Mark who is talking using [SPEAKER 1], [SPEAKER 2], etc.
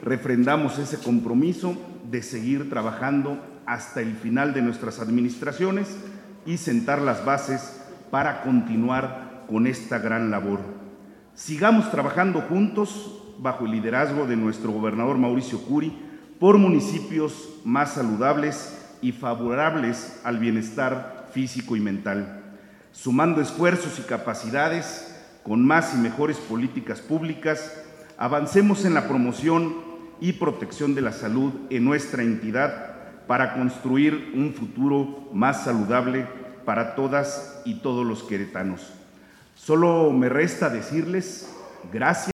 [SPEAKER 1] refrendamos ese compromiso de seguir trabajando hasta el final de nuestras administraciones y sentar las bases para continuar con esta gran labor. Sigamos trabajando juntos bajo el liderazgo de nuestro gobernador Mauricio Curi por municipios más saludables y favorables al bienestar físico y mental, sumando esfuerzos y capacidades con más y mejores políticas públicas. Avancemos en la promoción y protección de la salud en nuestra entidad para construir un futuro más saludable para todas y todos los queretanos. Solo me resta decirles gracias.